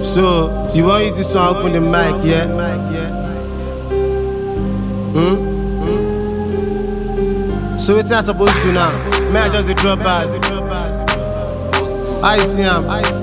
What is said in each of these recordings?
So, you want to use this one, open the mic, yeah? So what's I supposed to now? May I just drop bars? I see him.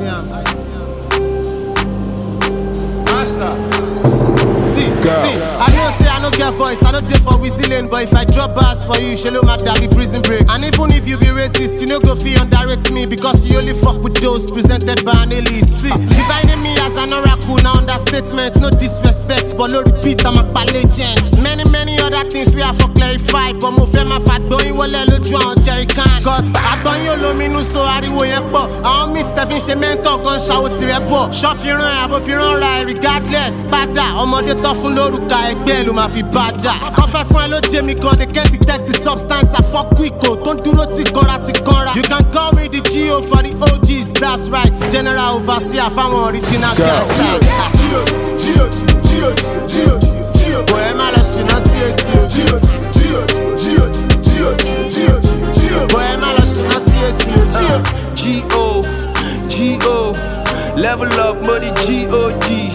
See, I know say I don't get voice, I don't get for whistling, but if I drop bars for you, she'll matter be prison break. And even if you be racist, you no go feel underrate me because you only fuck with those presented by an elite. See, dividing me as an oracle, now understatement, no disrespect, but no repeat, I'm a legend. Many other things we have for clarify, but move my fat going well, let you on Jerry Khan. Cause I don't you know me no so I don't meet Stephen Shemento, gun shout to repo. Shop your run, above your own right, regardless. Bada, I'm on the top of Loruka, Egbe, Luma fi Bada. Coffee for hello, Jamie, cause they can't detect the substance. I fuck quick, don't do no tikora. You can call me the GO for the OGs, that's right. General Overseer, I'm original gangsters. Boy, I'm lost in a CSU. Boy, I'm lost in a CSU. G-O, level up, money, G-O-D.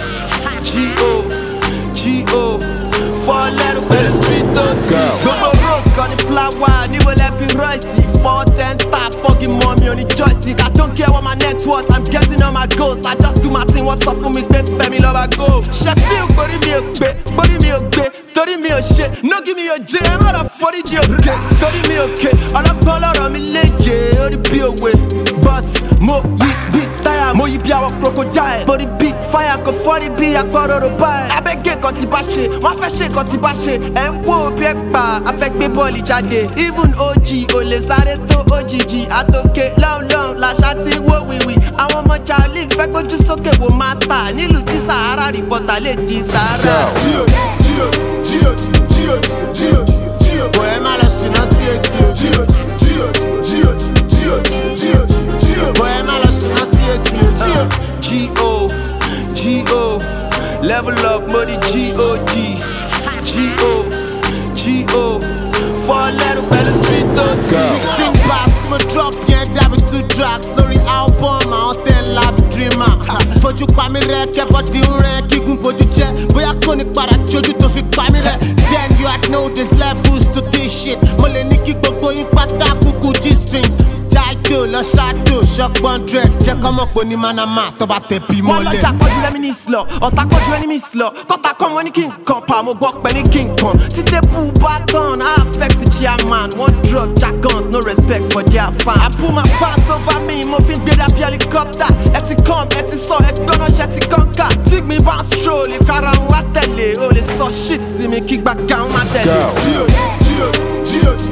G-O, 4 letter with the street OT. Go rose, got the flower, nigga left it ricey. 410 tap, fucking mommy on the joystick. I don't care what my net worth, I'm getting on my goals. I just do my thing, what's up for me, baby, family love I go. Sheffield, body me a bit, 30 me a shit. No give me a J, I'm out of 40 J, okay. 30 me okay, all the color on me legend, all the be away. But, mo, yi, beat, tire, mo, yi, be our crocodile. Body beat, fire, go 40 be, I got all the buy. I beg get quand il bâché, moi fais chier quand il bâché. Un wow, bien pas, avec mes bolis jadé. Even OG, oh les arrêtos, OGG, à toquer, long, la châtie, oui. I want my child, fait que tu soque, wo master. Ni l'outil Sahara, report à l'édit Sahara. Boy, I'm lost in a CSU. Boy, I'm lost in a CSU. G-O, level up, money, G-O-D. G-O, 4 letter by the street OT. 16 bars, my drop, yeah, that with 2 tracks. Story album, I don't tell lab dreamer. For you, pa me rek, but the rank, you can put it check. Boy, I can't para joju to fi pa me rek. Then you had know there's levels to this shit. Mole niki gbogbo yin pata kuku G-strings. Jaito, le château, choc 100. J'ai comme un pony manama, t'as pas tes pi mollet. Moi, l'autre, quand tu l'as mis là, on t'a quand tu l'as mis là. Quand t'as comme un King Kong, pas mon bok, ben King Kong. Si t'es pour bâton, I affect the chairman. One drug, jack guns, no respect for their fan. I put my pants over me, mon fils de la helicopter. Et tu comme, et tu sors, et tu donnes un jet, tu conca. Dig me bounce stroll, les carans ou à télé. Oh, les sauce shit, c'est mes kickback, on m'a télé.